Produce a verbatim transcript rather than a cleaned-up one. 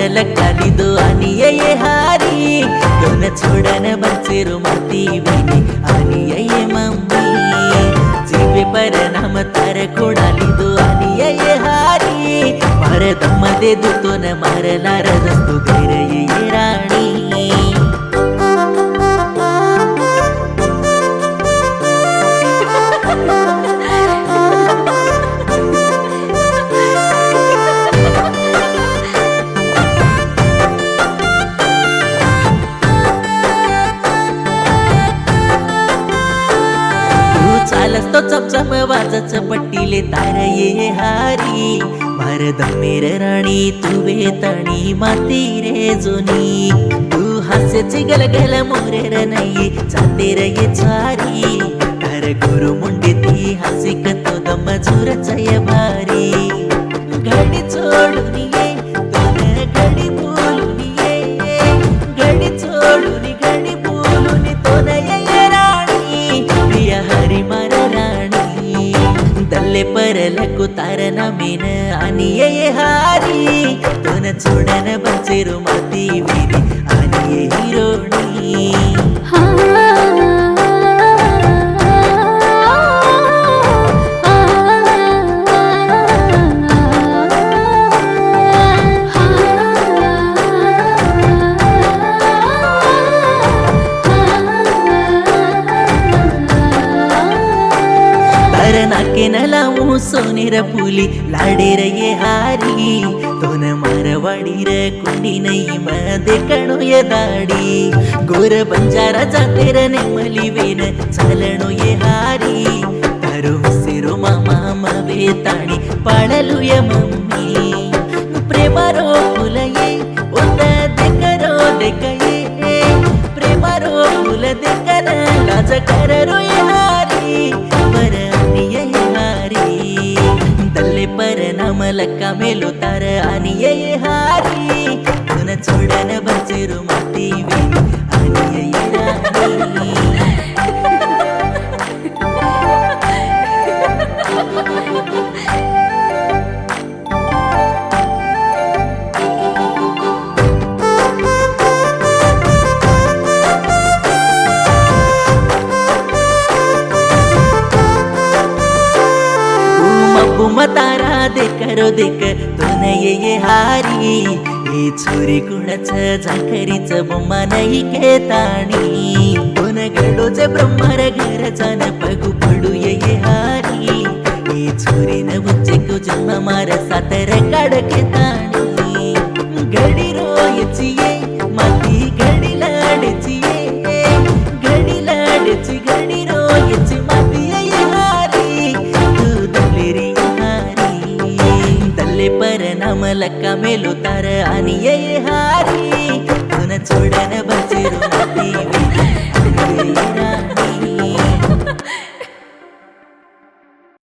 लक्कालिदो आणि ये हारी दोन छोडन बंचेरू माती वेनी आणि ये मम्मी जीवे पर नाम तार खोडालिदो आणि ये हारी मार दम दे दूतो न मारला रदस्तू गैर ये राणी चालस तो चमचम वाजच पट्टीले तार ये हारी मार दमेर राणी तू वेतणी माती रे जुनी तू हास्याची गलगल मोरेर नाही चांदेर ये चारी तार गुरु मुंडी ती हासिक तो दम झुरच ये भारी घडी सोडून ये दोन घडी बोलून ये घडी सोडून घडी बोलून दोन ये राणी प्रिया हरी मार दल्ले पर लकु तार नमीन आणि ये हारी दोन छोडन बंचेरू माती विरी आणि ये हिरोणी नाके न लावू सोनेर फुली लाडेर ये हारी दोन मारवाडीर कुंडी नाही मध्ये कणो ये दाडी गोर बंजारा जातेर नेमली वेन चालणो ये हारी तारो सिरो मामा मवे ताणी पाळलू ये मम्मी प्रेमारो फुल ये ओत देखरो देख ये प्रेमारो फुल देखन लाज कररो ये हारी बर दल्ले पर नाम लक्का मेलो तार आणि ये हारी दोन छोडन बंचेरू माती वेनी आणि ये राणी तारा देखरो देख दोन ये हारी ये छोरी कुणाच झाकरीच बोम्मा नाही खेताणी दोन गडोचे ब्रह्मार घर जान पगू पडू ये हारी ये छोरी न बुच्चे को जन्म मार सातर काढ खेताणी घडी रोयची ये माती घडी लाडची ये घडी लाडची घडी रोयची माती ये हारी तू दलेरी पर नाम लक्का मेलो तार आणि ये हारी दोन छोडन बंचेरू माती वेनी